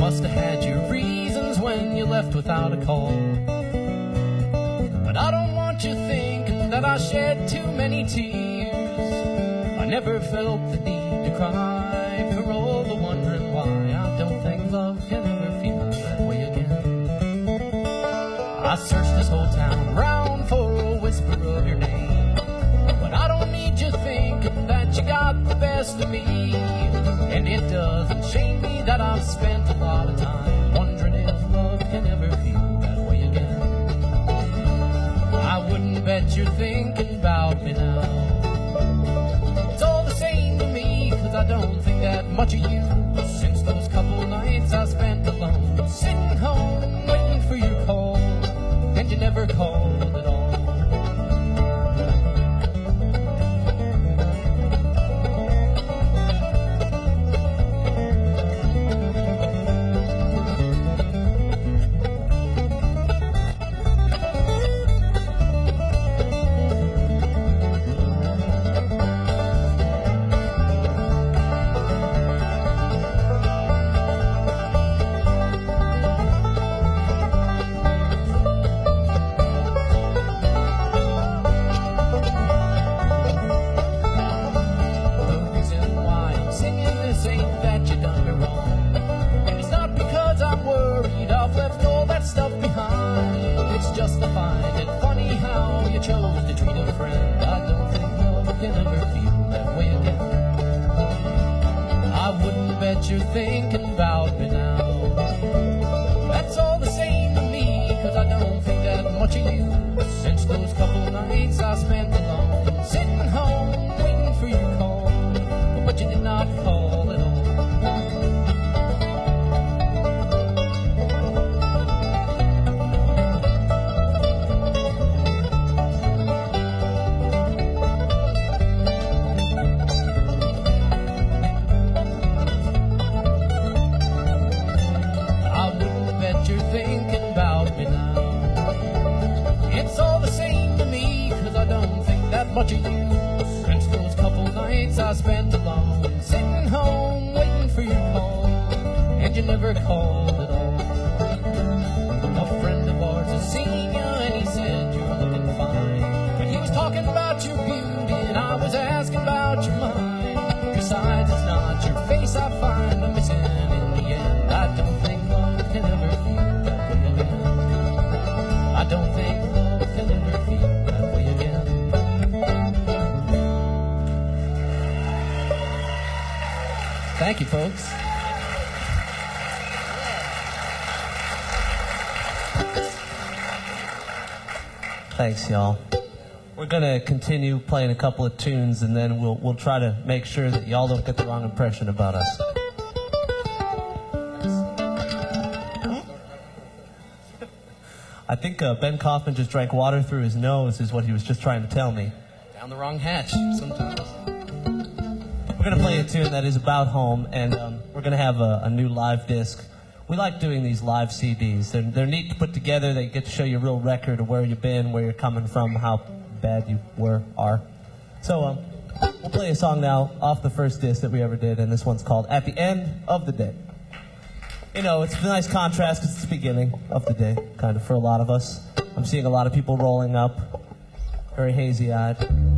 must have had your reasons when you left without a call. But I don't want you thinking that I shed too many tears. I never felt the need to cry for all the wondering why. I don't think love can ever feel that way again. I searched this whole town round for a whisper of your name, but I don't need you thinking that you got the best of me. And it doesn't shame me that I've spent a lot of time wondering if love can ever feel that way again. I wouldn't bet you're thinking about me now. It's all the same to me, 'cause I don't think that much of you since those couple nights I spent alone, sitting home waiting for your call, and you never called at all. You're thinking about me now. That's all the same to me, 'cause I don't think that much of you since those couple nights I spent alone, sitting home waiting for your call, but you did not call at all. Much of you since those couple nights I spent alone, sitting home waiting for your call, and you never called at all. A friend of ours has seen you and he said you're looking fine, and he was talking about your beauty and I was asking about your mind. Besides, it's not your face I find I'm missing in the end. I don't think love can ever feel that way again. I don't think love can ever feel that way again. Thank you, folks. Thanks, y'all. We're gonna continue playing a couple of tunes, and then we'll try to make sure that y'all don't get the wrong impression about us. I think Ben Kaufman just drank water through his nose, is what he was just trying to tell me. Down the wrong hatch sometimes. We're going to play a tune that is about home, and we're going to have a new live disc. We like doing these live CDs. They're neat to put together. They get to show you a real record of where you've been, where you're coming from, how bad you are. So we'll play a song now off the first disc that we ever did, and this one's called At the End of the Day. You know, it's a nice contrast because it's the beginning of the day, kind of, for a lot of us. I'm seeing a lot of people rolling up, very hazy-eyed.